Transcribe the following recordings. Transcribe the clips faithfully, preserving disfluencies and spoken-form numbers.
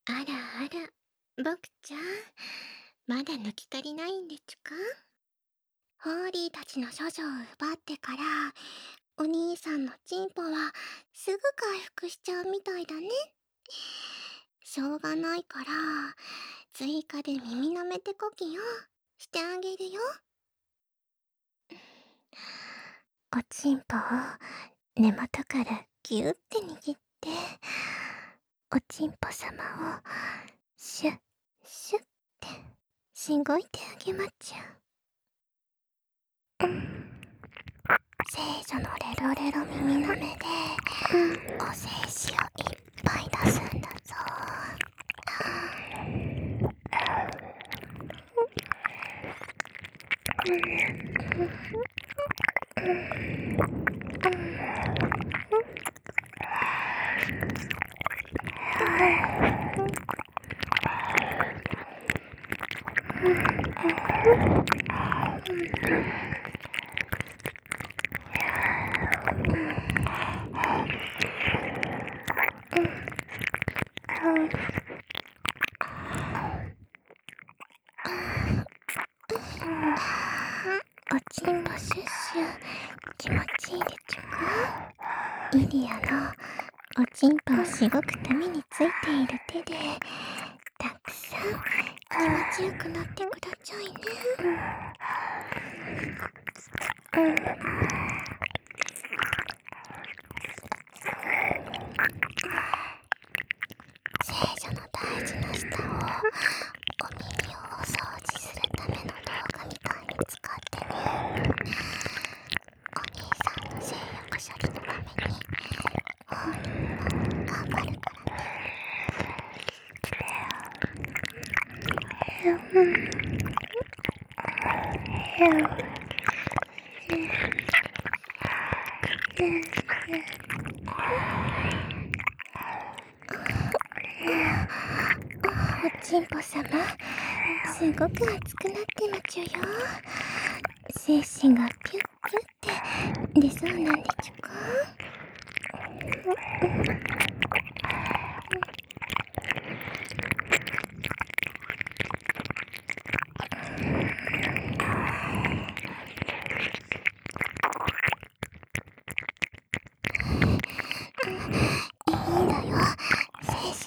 あらあら、僕ちゃん、まだ抜き足りないんでちゅか？ホーリーたちの処女を奪ってから、お兄さんのチンポはすぐ回復しちゃうみたいだね。しょうがないから、追加で耳舐めてこきをしてあげるよ。おちんぽを根元からぎゅって握って、おちんぽさまをシュッシュッってしごいてあげまちゅ。聖女のレロレロ耳なめで、お精子をいっぱい出すんだぞ。おちんぽシュッシュ気持ちいいでちゅか？イリアのおちんぽをしごくためについている手でたくさん気持ちよくなってくだちゃいね。聖女の大事な舌をお耳をお掃除するための道具みたいに使ってね。お兄さんの性欲処理のために本人も頑張るからね。おちんぽさますごく熱くなってまちゅよ。精子がピュッピュって出そうなんでちゅか？いいのよ、精子出して。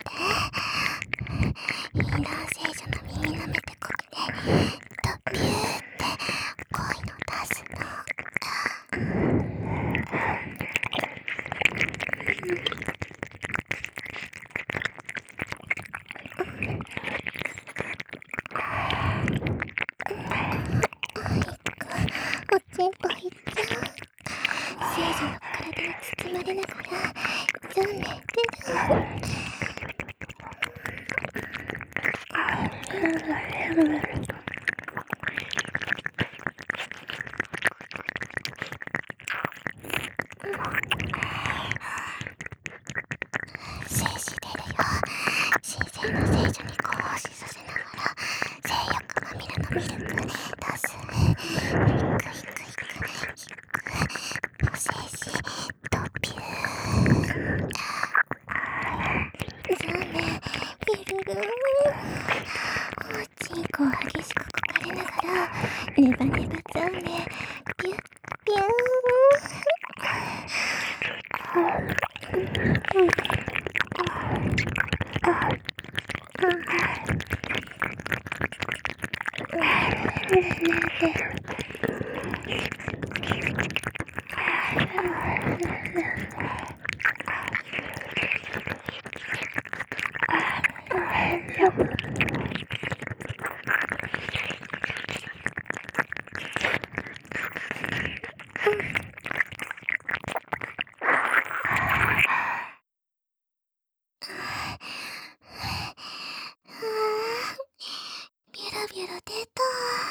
イーラン聖女の耳舐めてこくでとピューって恋の出すの。おちんぽいっちゃう。聖女の体に包まれながらゾン寝てる。精子出るよ。神聖な聖女に呼吸させながら性欲まみれのミルク出す。ひくひくひくひくお精子とピュー。ゾンネピルルーン。おちんこを激しくこかれながらネバネバゾンネピュッピューン。ビュラビュラ出た。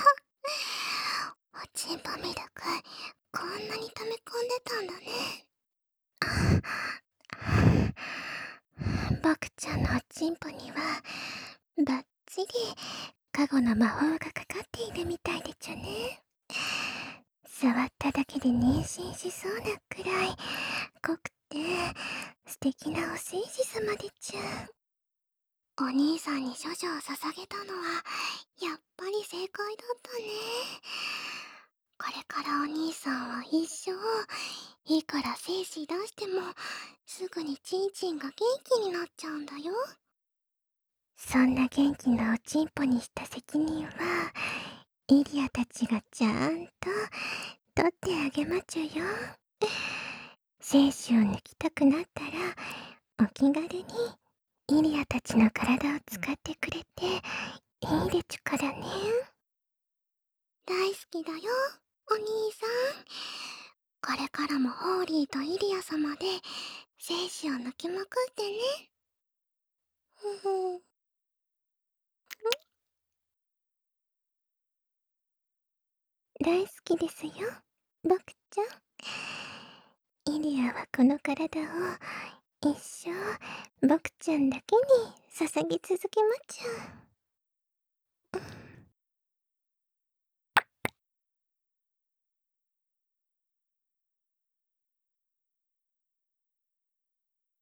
おちんぽミルクこんなに溜め込んでたんだね。僕ちゃんのおちんぽにはバッチリ加護の魔法がかかっているみたいでちゅね。触っただけで妊娠しそうなくらい濃くて素敵なお精子様でちゅ。 お兄さんに処女を捧げたのはやっぱり正解だったね。これからお兄さんは一生いいから精子出してもすぐにチンチンが元気になっちゃうんだよ。そんな元気なおちんぽにした責任はイリアたちがちゃんと取ってあげまちゅよ。精子を抜きたくなったらお気軽にイリアたちの体を使ってくれていいでちゅからね。大好きだよ、お兄さん。これからもホーリーとイリア様で精子を抜きまくってね。ふふん。大好きですよ、僕ちゃん。イリアはこの体を一生僕ちゃんだけに捧げ続けまちゅ。